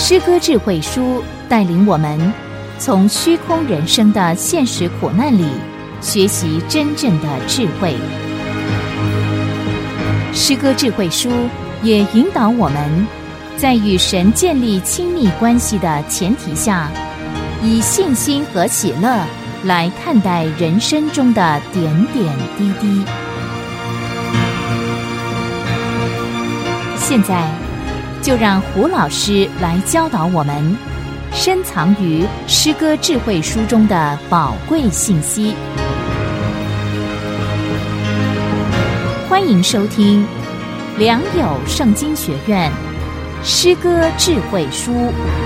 诗歌智慧书带领我们从虚空人生的现实苦难里学习真正的智慧。诗歌智慧书也引导我们在与神建立亲密关系的前提下，以信心和喜乐来看待人生中的点点滴滴。现在就让胡老师来教导我们深藏于诗歌智慧书中的宝贵信息。欢迎收听良友圣经学院诗歌智慧书。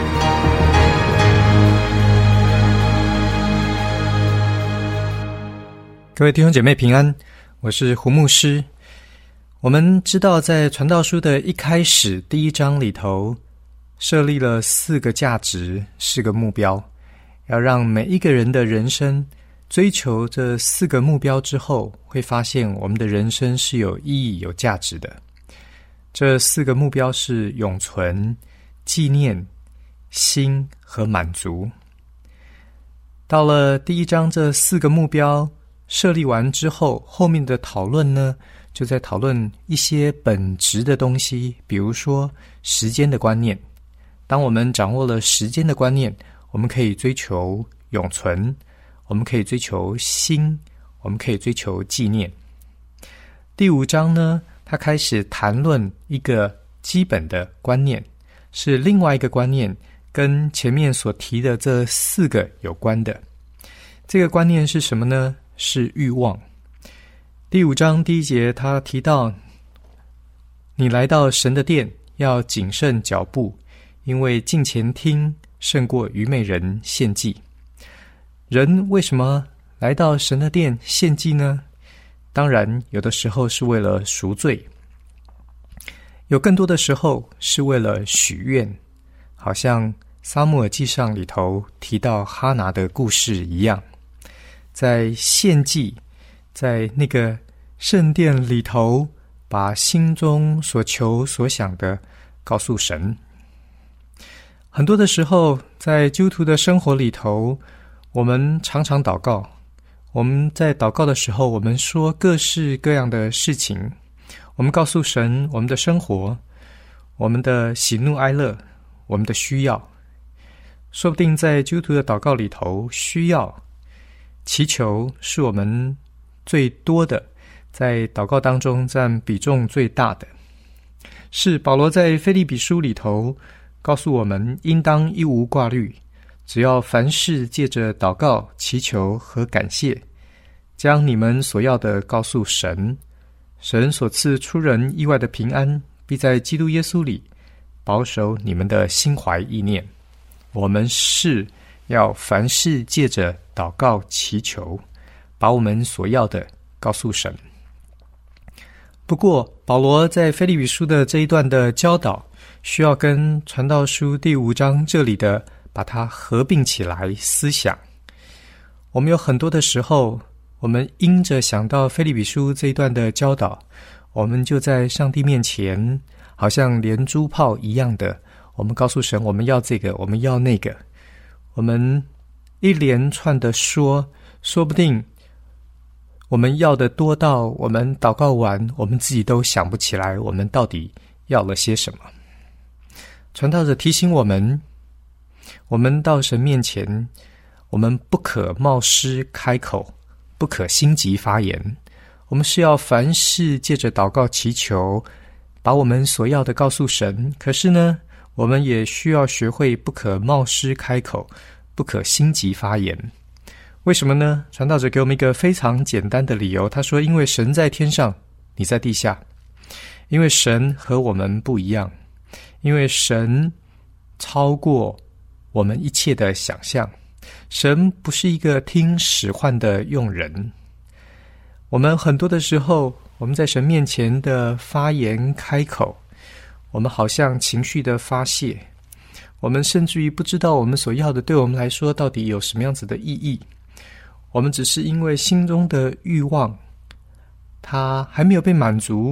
各位弟兄姐妹平安，我是胡牧师。我们知道在传道书的一开始第一章里头设立了4个价值，4个目标，要让每一个人的人生追求这4个目标之后，会发现我们的人生是有意义有价值的。这4个目标是永存、纪念、新和满足。到了第一章这4个目标设立完之后，后面的讨论呢，就在讨论一些本质的东西，比如说时间的观念。当我们掌握了时间的观念，我们可以追求永存，我们可以追求新，我们可以追求纪念。第5章呢，他开始谈论一个基本的观念，是另外一个观念，跟前面所提的这4个有关的。这个观念是什么呢？是欲望。第5章第1节他提到，你来到神的殿要谨慎脚步，因为近前听胜过愚昧人献祭。人为什么来到神的殿献祭呢？当然有的时候是为了赎罪，有更多的时候是为了许愿，好像撒母耳记上里头提到哈拿的故事一样，在献祭，在那个圣殿里头，把心中所求所想的告诉神。很多的时候在基督徒的生活里头，我们常常祷告，我们在祷告的时候，我们说各式各样的事情，我们告诉神我们的生活，我们的喜怒哀乐，我们的需要。说不定在基督徒的祷告里头，需要祈求是我们最多的，在祷告当中占比重最大的。是保罗在腓立比书里头告诉我们，应当一无挂虑，只要凡事借着祷告、祈求和感谢，将你们所要的告诉神，神所赐出人意外的平安，必在基督耶稣里保守你们的心怀意念。我们是要凡事借着祷告祈求，把我们所要的告诉神。不过保罗在腓立比书的这一段的教导，需要跟传道书第5章这里的把它合并起来思想。我们有很多的时候，我们因着想到腓立比书这一段的教导，我们就在上帝面前好像连珠炮一样的，我们告诉神我们要这个，我们要那个，我们一连串的说不定我们要的多到我们祷告完，我们自己都想不起来我们到底要了些什么。传道者提醒我们，我们到神面前，我们不可冒失开口，不可心急发言，我们是要凡事借着祷告祈求，把我们所要的告诉神。可是呢，我们也需要学会不可冒失开口，不可心急发言。为什么呢？传道者给我们一个非常简单的理由，他说，因为神在天上，你在地下。因为神和我们不一样，因为神超过我们一切的想象，神不是一个听使唤的用人。我们很多的时候，我们在神面前的发言开口，我们好像情绪的发泄，我们甚至于不知道我们所要的对我们来说到底有什么样子的意义。我们只是因为心中的欲望它还没有被满足，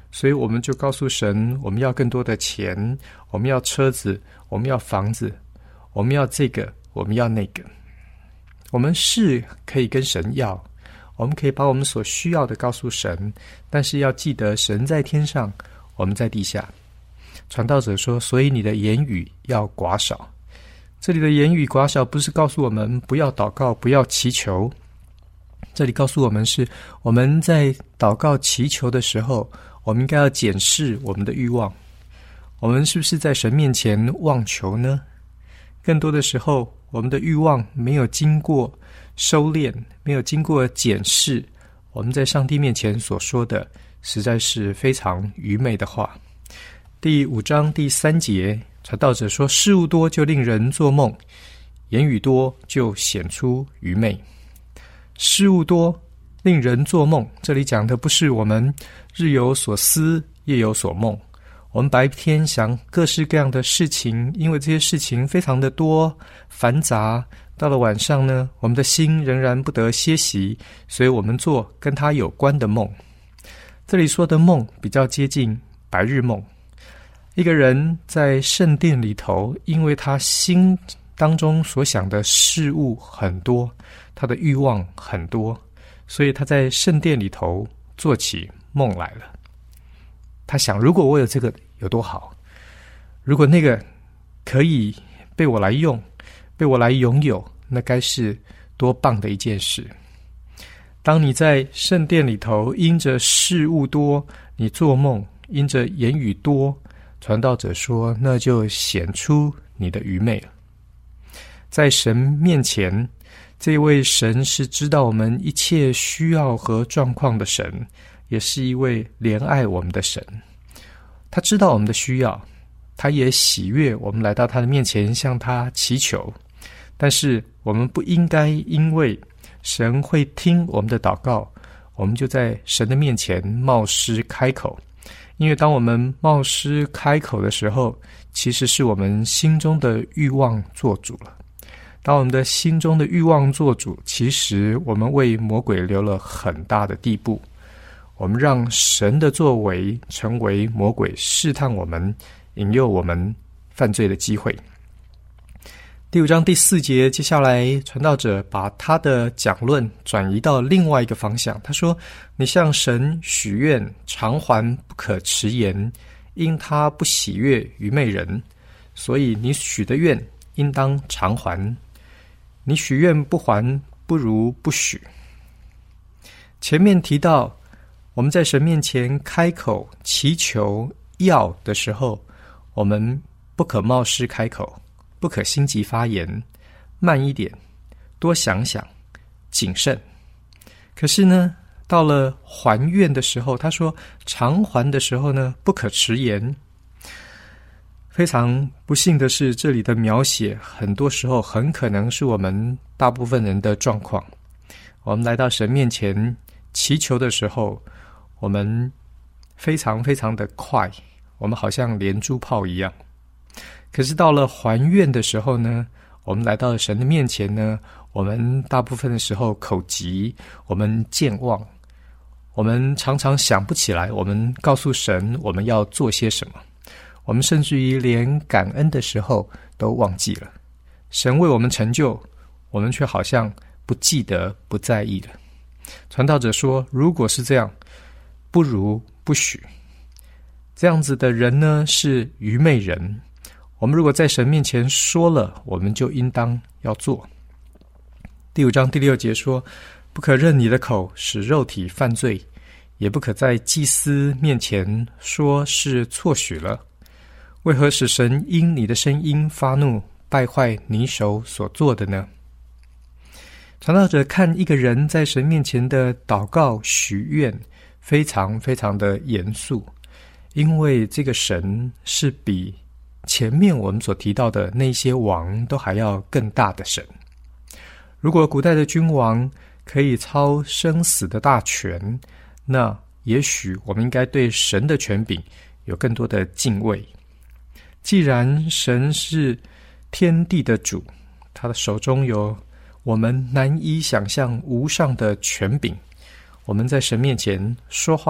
所以我们就告诉神，我们要更多的钱，我们要车子，我们要房子，我们要这个，我们要那个。我们是可以跟神要，我们可以把我们所需要的告诉神，但是要记得神在天上，我们在地下。传道者说，所以你的言语要寡少。这里的言语寡少不是告诉我们不要祷告，不要祈求，这里告诉我们是我们在祷告祈求的时候，我们应该要检视我们的欲望，我们是不是在神面前妄求呢？更多的时候，我们的欲望没有经过收敛，没有经过检视，我们在上帝面前所说的实在是非常愚昧的话。第5章第3节，传道者说，事物多就令人做梦，言语多就显出愚昧。事物多令人做梦，这里讲的不是我们日有所思夜有所梦，我们白天想各式各样的事情，因为这些事情非常的多繁杂，到了晚上呢，我们的心仍然不得歇息，所以我们做跟它有关的梦。这里说的梦比较接近白日梦。一个人在圣殿里头，因为他心当中所想的事物很多，他的欲望很多，所以他在圣殿里头做起梦来了。他想，如果我有这个有多好，如果那个可以被我来用，被我来拥有，那该是多棒的一件事。当你在圣殿里头因着事物多，你做梦，因着言语多，传道者说，那就显出你的愚昧了。在神面前，这位神是知道我们一切需要和状况的神，也是一位怜爱我们的神。他知道我们的需要，他也喜悦我们来到他的面前向他祈求。但是我们不应该因为神会听我们的祷告，我们就在神的面前冒失开口。因为当我们冒失开口的时候，其实是我们心中的欲望做主了。当我们的心中的欲望做主，其实我们为魔鬼留了很大的地步，我们让神的作为成为魔鬼试探我们、引诱我们犯罪的机会。第5章第4节，接下来传道者把他的讲论转移到另外一个方向。他说，你向神许愿，偿还不可迟延，因他不喜悦愚昧人，所以你许的愿应当偿还。你许愿不还，不如不许。前面提到，我们在神面前开口祈求要的时候，我们不可冒失开口，不可心急发言，慢一点，多想想，谨慎。可是呢，到了还愿的时候，他说偿还的时候呢，不可迟延。非常不幸的是，这里的描写很多时候很可能是我们大部分人的状况。我们来到神面前祈求的时候，我们非常非常的快，我们好像连珠炮一样。可是到了还愿的时候呢，我们来到神的面前呢，我们大部分的时候口急，我们健忘，我们常常想不起来我们告诉神我们要做些什么，我们甚至于连感恩的时候都忘记了。神为我们成就，我们却好像不记得不在意了。传道者说，如果是这样，不如不许。这样子的人呢，是愚昧人。我们如果在神面前说了，我们就应当要做。第5章第6节说，不可任你的口使肉体犯罪，也不可在祭司面前说是错许了。为何使神因你的声音发怒，败坏你手所做的呢？传道者看一个人在神面前的祷告许愿，非常非常的严肃，因为这个神是比前面我们所提到的那些王都还要更大的神。如果古代的君王可以操生死的大权，那也许我们应该对神的权柄有更多的敬畏。既然神是天地的主，他的手中有我们难以想象无上的权柄，我们在神面前说话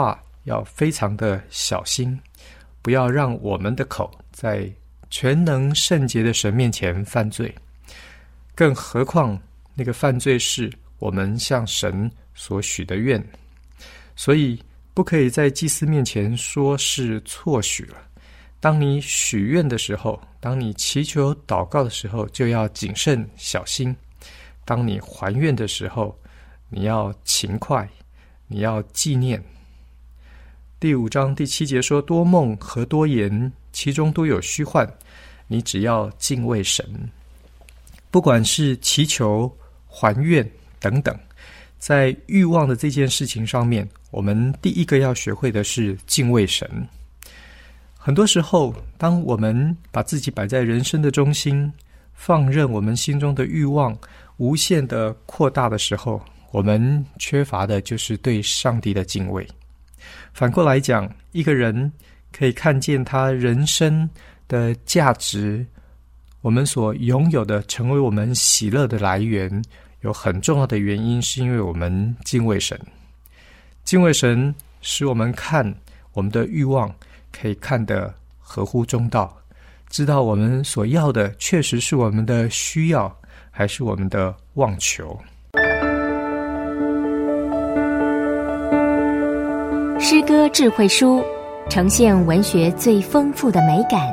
要非常的小心，不要让我们的口在全能圣洁的神面前犯罪，更何况那个犯罪是我们向神所许的愿，所以不可以在祭司面前说是错许了。当你许愿的时候，当你祈求祷告的时候，就要谨慎小心。当你还愿的时候，你要勤快，你要纪念。第5章第7节说，多梦和多言，其中都有虚幻，你只要敬畏神。不管是祈求、还愿等等，在欲望的这件事情上面，我们第一个要学会的是敬畏神。很多时候，当我们把自己摆在人生的中心，放任我们心中的欲望无限的扩大的时候，我们缺乏的就是对上帝的敬畏。反过来讲，一个人可以看见他人生的价值，我们所拥有的成为我们喜乐的来源，有很重要的原因是因为我们敬畏神。敬畏神使我们看我们的欲望可以看得合乎中道，知道我们所要的确实是我们的需要，还是我们的妄求。 诗歌智慧书呈现文学最丰富的美感。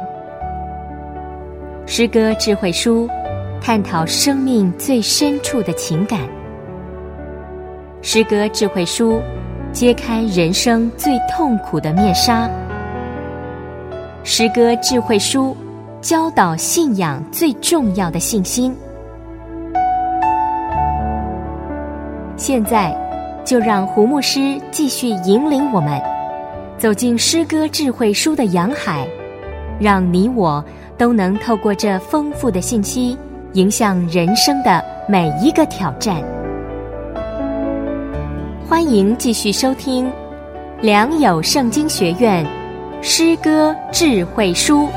诗歌智慧书探讨生命最深处的情感。诗歌智慧书揭开人生最痛苦的面纱。诗歌智慧书教导信仰最重要的信心。现在就让胡牧师继续引领我们走进诗歌智慧书的洋海，让你我都能透过这丰富的信息，迎向人生的每一个挑战。欢迎继续收听良友圣经学院诗歌智慧书。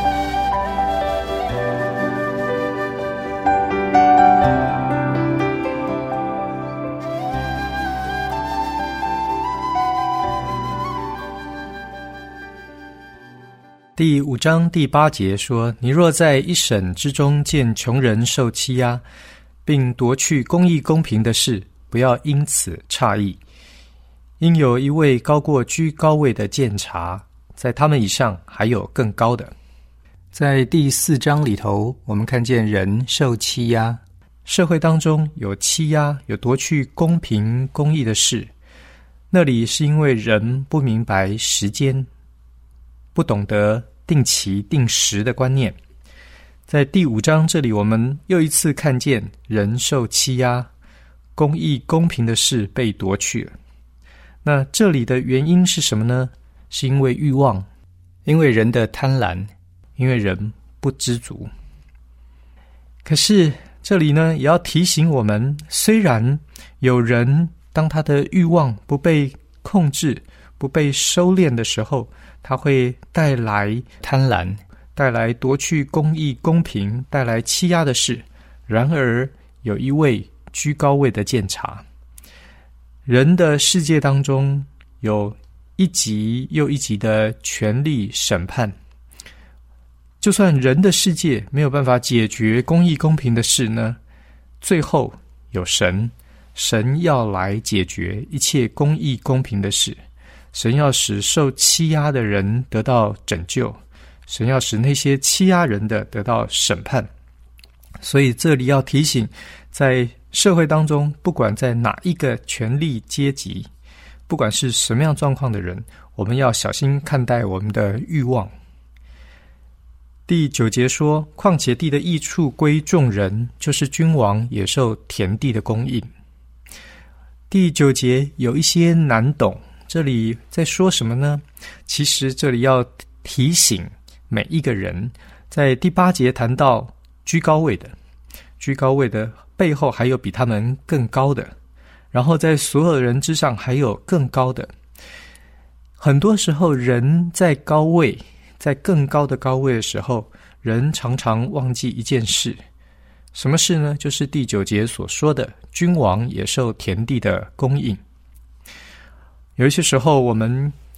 第5章第8节说，你若在一省之中见穷人受欺压，并夺去公义公平的事，不要因此诧异，因有一位高过居高位的监察，在他们以上还有更高的。在第4章里头，我们看见人受欺压，社会当中有欺压，有夺去公平公义的事，那里是因为人不明白时间，不懂得定期定时的观念。在第5章这里，我们又一次看见人受欺压，公义公平的事被夺去了。那这里的原因是什么呢？是因为欲望，因为人的贪婪，因为人不知足。可是这里呢，也要提醒我们，虽然有人当他的欲望不被控制，不被收敛的时候，它会带来贪婪，带来夺去公义公平，带来欺压的事。然而有一位居高位的监察。人的世界当中有一级又一级的权力审判，就算人的世界没有办法解决公义公平的事呢，最后有神要来解决一切公义公平的事。神要使受欺压的人得到拯救，神要使那些欺压人的得到审判。所以这里要提醒，在社会当中，不管在哪一个权力阶级，不管是什么样状况的人，我们要小心看待我们的欲望。第9节说，况且地的益处归众人，就是君王也受田地的供应。第9节有一些难懂，这里在说什么呢？其实这里要提醒每一个人，在第8节谈到居高位的，居高位的背后还有比他们更高的，然后在所有人之上还有更高的。很多时候人在高位，在更高的高位的时候，人常常忘记一件事。什么事呢？就是第9节所说的，君王也受田地的供应。有一些时候我们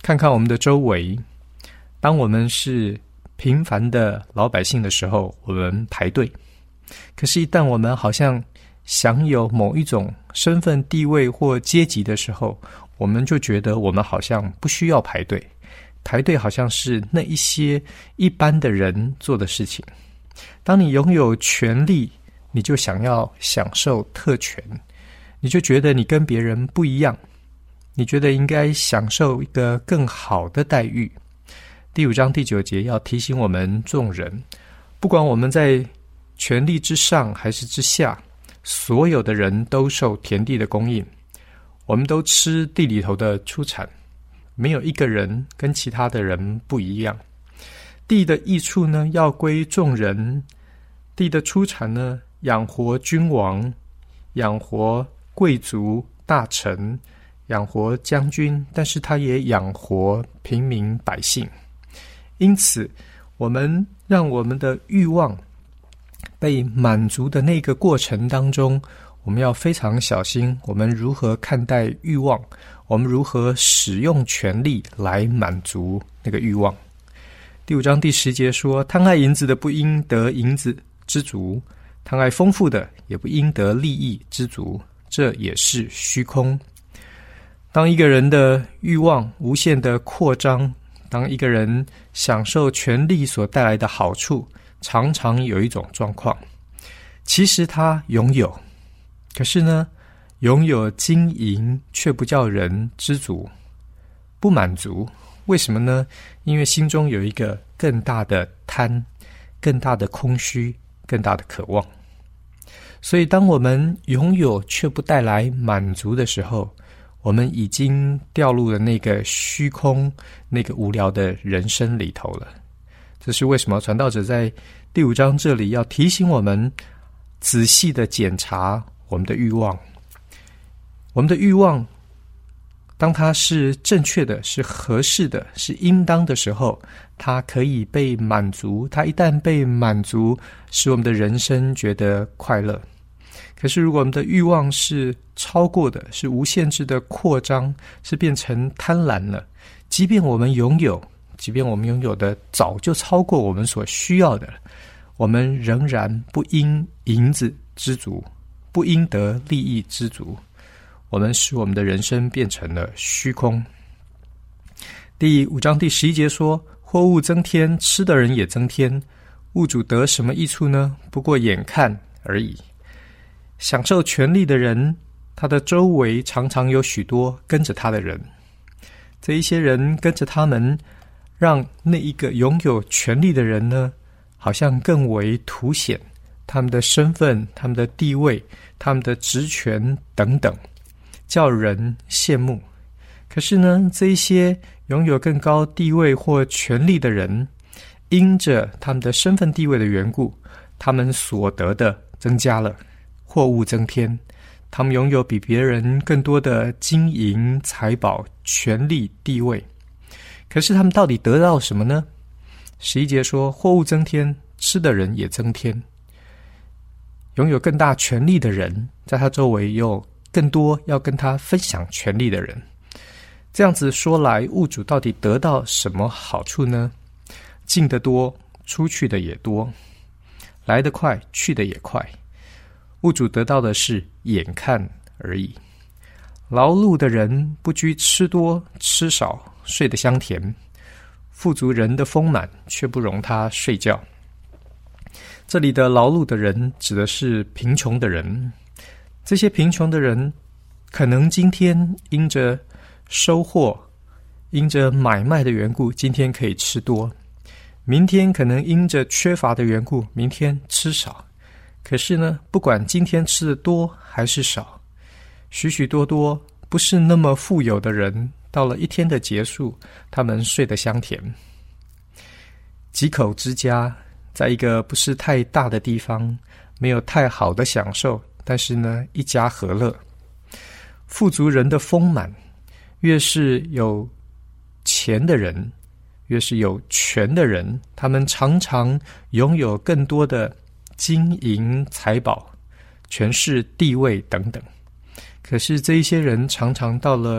看看我们的周围，当我们是平凡的老百姓的时候，我们排队；可是，一旦我们好像享有某一种身份地位或阶级的时候，我们就觉得我们好像不需要排队，排队好像是那一些一般的人做的事情。当你拥有权利，你就想要享受特权，你就觉得你跟别人不一样，你觉得应该享受一个更好的待遇。第5章第9节要提醒我们众人，不管我们在权力之上还是之下，所有的人都受田地的供应，我们都吃地里头的出产，没有一个人跟其他的人不一样。地的益处呢，要归众人；地的出产呢，养活君王，养活贵族大臣，养活将军，但是他也养活平民百姓。因此，我们让我们的欲望被满足的那个过程当中，我们要非常小心，我们如何看待欲望，我们如何使用权力来满足那个欲望。第5章第10节说，贪爱银子的不应得银子知足，贪爱丰富的也不应得利益知足，这也是虚空。当一个人的欲望无限的扩张，当一个人享受权力所带来的好处，常常有一种状况，其实他拥有，可是呢，拥有金银却不叫人知足，不满足。为什么呢？因为心中有一个更大的贪，更大的空虚，更大的渴望。所以当我们拥有却不带来满足的时候，我们已经掉入了那个虚空，那个无聊的人生里头了。这是为什么传道者在第5章这里要提醒我们仔细的检查我们的欲望。我们的欲望当它是正确的，是合适的，是应当的时候，它可以被满足。它一旦被满足，使我们的人生觉得快乐。可是如果我们的欲望是超过的，是无限制的扩张，是变成贪婪了，即便我们拥有的早就超过我们所需要的了，我们仍然不因银子知足，不应得利益知足，我们使我们的人生变成了虚空。第5章第11节说，货物增添，吃的人也增添，物主得什么益处呢？不过眼看而已。享受权力的人，他的周围常常有许多跟着他的人，这一些人跟着他们，让那一个拥有权力的人呢，好像更为凸显他们的身份，他们的地位，他们的职权等等，叫人羡慕。可是呢，这一些拥有更高地位或权力的人，因着他们的身份地位的缘故，他们所得的增加了，货物增添，他们拥有比别人更多的金银财宝、权力地位。可是他们到底得到什么呢？11节说，货物增添，吃的人也增添。拥有更大权力的人，在他周围有更多要跟他分享权力的人。这样子说来，物主到底得到什么好处呢？进得多，出去的也多，来得快，去得也快。物主得到的是眼看而已。劳碌的人不拘吃多吃少，睡得香甜；富足人的丰满，却不容他睡觉。这里的劳碌的人指的是贫穷的人，这些贫穷的人可能今天因着收获，因着买卖的缘故，今天可以吃多；明天可能因着缺乏的缘故，明天吃少。可是呢，不管今天吃的多还是少，许许多多不是那么富有的人，到了一天的结束，他们睡得香甜。几口之家，在一个不是太大的地方，没有太好的享受，但是呢，一家和乐。富足人的丰满，越是有钱的人，越是有权的人，他们常常拥有更多的金银财宝、权势地位等等。可是这一些人常常到了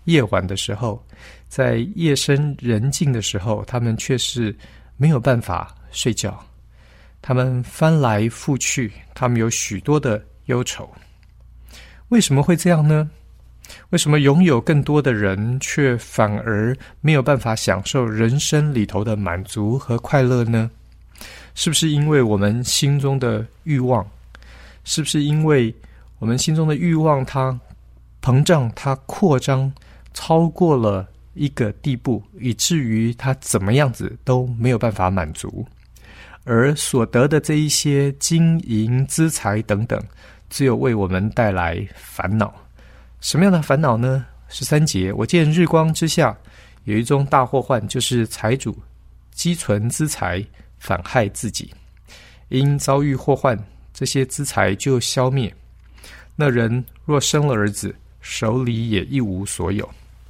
夜晚的时候，在夜深人静的时候，他们却是没有办法睡觉，他们翻来覆去，他们有许多的忧愁。为什么会这样呢？为什么拥有更多的人却反而没有办法享受人生里头的满足和快乐呢？是不是因为我们心中的欲望？是不是因为我们心中的欲望它膨胀，它扩张，超过了一个地步，以至于它怎么样子都没有办法满足，而所得的这一些金银资财等等，只有为我们带来烦恼。什么样的烦恼呢？13节，我见日光之下有一宗大祸患，就是财主积存资财，反害自己，因遭遇祸患，这些资财就消灭。那人若生了儿子，手里也一无所有。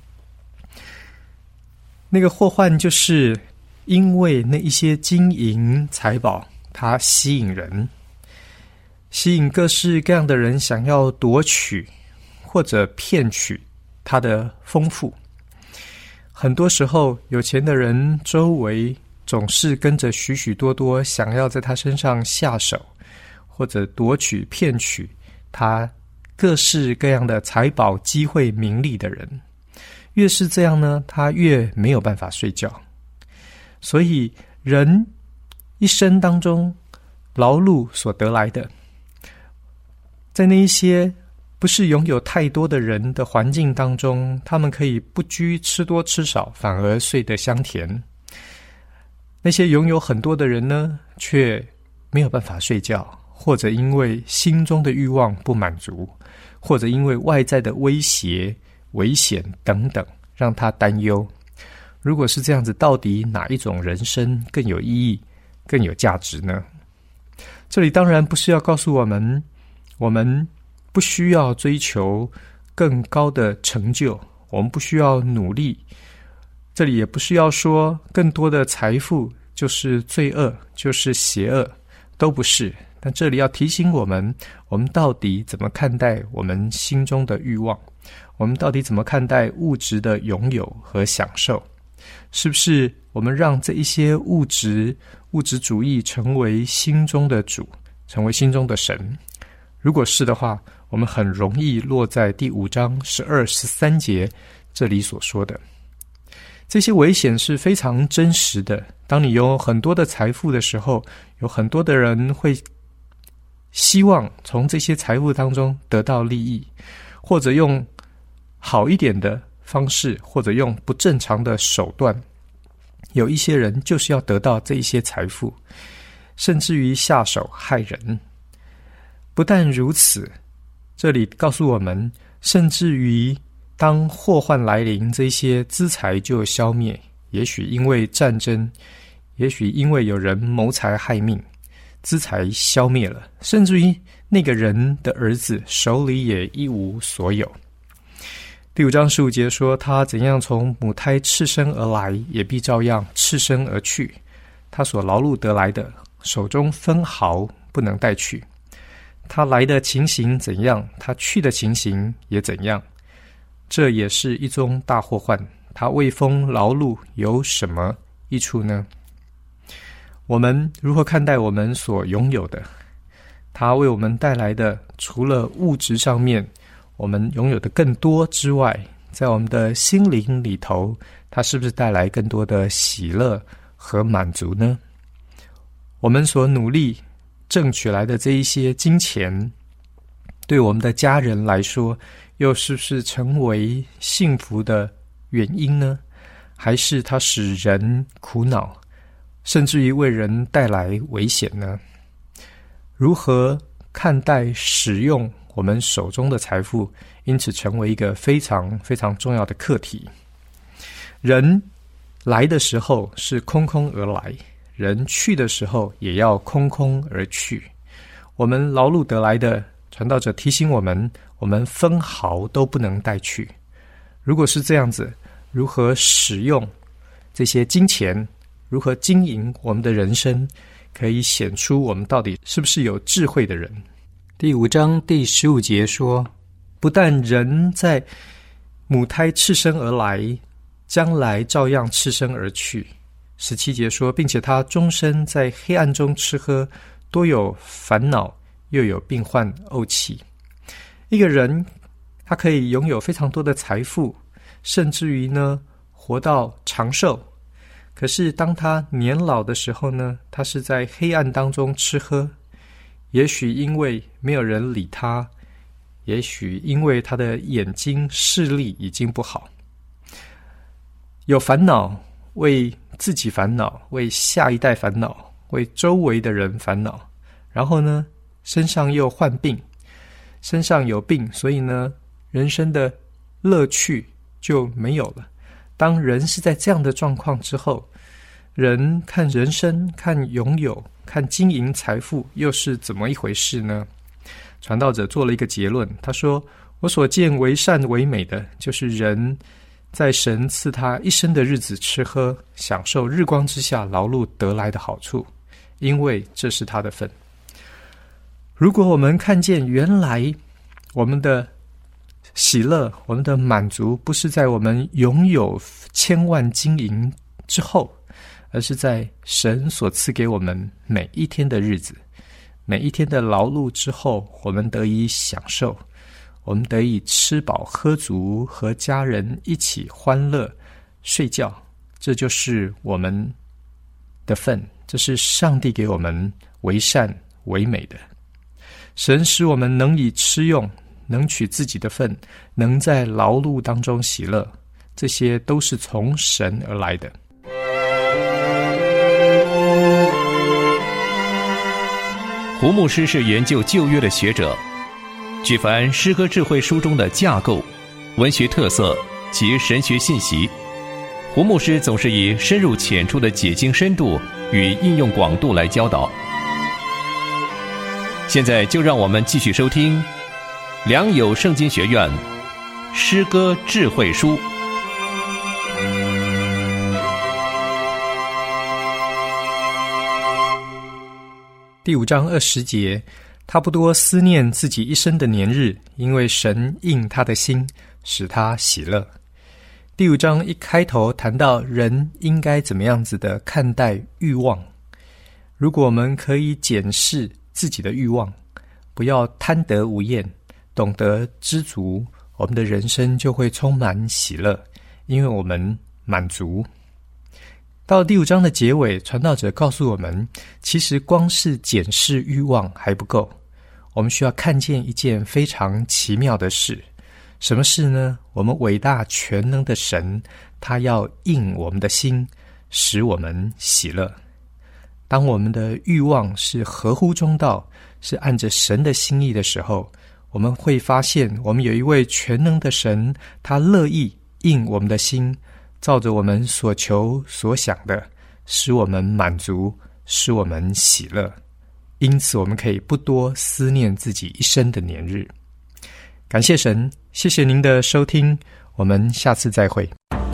那个祸患就是因为那一些金银财宝，它吸引人，吸引各式各样的人想要夺取或者骗取它的丰富。很多时候，有钱的人周围总是跟着许许多多想要在他身上下手，或者夺取、骗取他各式各样的财宝、机会、名利的人。越是这样呢，他越没有办法睡觉。所以人一生当中劳碌所得来的，在那一些不是拥有太多的人的环境当中，他们可以不拘吃多吃少，反而睡得香甜。那些拥有很多的人呢，却没有办法睡觉，或者因为心中的欲望不满足，或者因为外在的威胁、危险等等，让他担忧。如果是这样子，到底哪一种人生更有意义、更有价值呢？这里当然不是要告诉我们，我们不需要追求更高的成就，我们不需要努力。这里也不是要说更多的财富就是罪恶，就是邪恶，都不是。但这里要提醒我们，我们到底怎么看待我们心中的欲望？我们到底怎么看待物质的拥有和享受？是不是我们让这一些物质主义成为心中的主，成为心中的神？如果是的话，我们很容易落在第5章12、13节这里所说的。这些危险是非常真实的。当你有很多的财富的时候，有很多的人会希望从这些财富当中得到利益，或者用好一点的方式，或者用不正常的手段。有一些人就是要得到这一些财富，甚至于下手害人。不但如此，这里告诉我们，甚至于当祸患来临，这些资财就消灭。也许因为战争，也许因为有人谋财害命，资财消灭了，甚至于那个人的儿子手里也一无所有。第5章15节说，他怎样从母胎赤身而来，也必照样赤身而去。他所劳碌得来的，手中分毫不能带去。他来的情形怎样，他去的情形也怎样。这也是一宗大祸患。他为风劳碌有什么益处呢？我们如何看待我们所拥有的？他为我们带来的，除了物质上面我们拥有的更多之外，在我们的心灵里头，它是不是带来更多的喜乐和满足呢？我们所努力挣取来的这一些金钱，对我们的家人来说，又是不是成为幸福的原因呢？还是它使人苦恼，甚至于为人带来危险呢？如何看待使用我们手中的财富，因此成为一个非常非常重要的课题。人来的时候是空空而来，人去的时候也要空空而去。我们劳碌得来的，传道者提醒我们，我们分毫都不能带去。如果是这样子，如何使用这些金钱，如何经营我们的人生，可以显出我们到底是不是有智慧的人。第5章第15节说，不但人在母胎赤身而来，将来照样赤身而去。17节说，并且他终身在黑暗中吃喝，多有烦恼，又有病患怄气。一个人他可以拥有非常多的财富，甚至于呢活到长寿，可是当他年老的时候呢，他是在黑暗当中吃喝，也许因为没有人理他，也许因为他的眼睛视力已经不好，有烦恼，为自己烦恼，为下一代烦恼，为周围的人烦恼，然后呢身上又患病，身上有病，所以呢人生的乐趣就没有了。当人是在这样的状况之后，人看人生，看拥有，看经营财富又是怎么一回事呢？传道者做了一个结论，他说，我所见为善为美的，就是人在神赐他一生的日子吃喝，享受日光之下劳碌得来的好处，因为这是他的份。如果我们看见原来我们的喜乐，我们的满足不是在我们拥有千万金银之后，而是在神所赐给我们每一天的日子，每一天的劳碌之后，我们得以享受，我们得以吃饱喝足，和家人一起欢乐睡觉，这就是我们的份，这是上帝给我们为善为美的。神使我们能以吃用，能取自己的份，能在劳碌当中喜乐，这些都是从神而来的。 胡牧师是研究旧约的学者，举凡诗歌智慧书中的架构、文学特色及神学信息，胡牧师总是以深入浅出的解经深度与应用广度来教导。现在就让我们继续收听良友圣经学院诗歌智慧书。 第5章20节，他不多思念自己一生的年日，因为神应他的心，使他喜乐。第5章一开头谈到人应该怎么样子的看待欲望。如果我们可以检视自己的欲望，不要贪得无厌，懂得知足，我们的人生就会充满喜乐，因为我们满足。到第5章的结尾，传道者告诉我们，其实光是检视欲望还不够，我们需要看见一件非常奇妙的事。什么事呢？我们伟大全能的神，他要应我们的心，使我们喜乐。当我们的欲望是合乎中道，是按着神的心意的时候，我们会发现我们有一位全能的神，他乐意应我们的心，照着我们所求所想的，使我们满足，使我们喜乐。因此我们可以不多思念自己一生的年日。感谢神，谢谢您的收听，我们下次再会。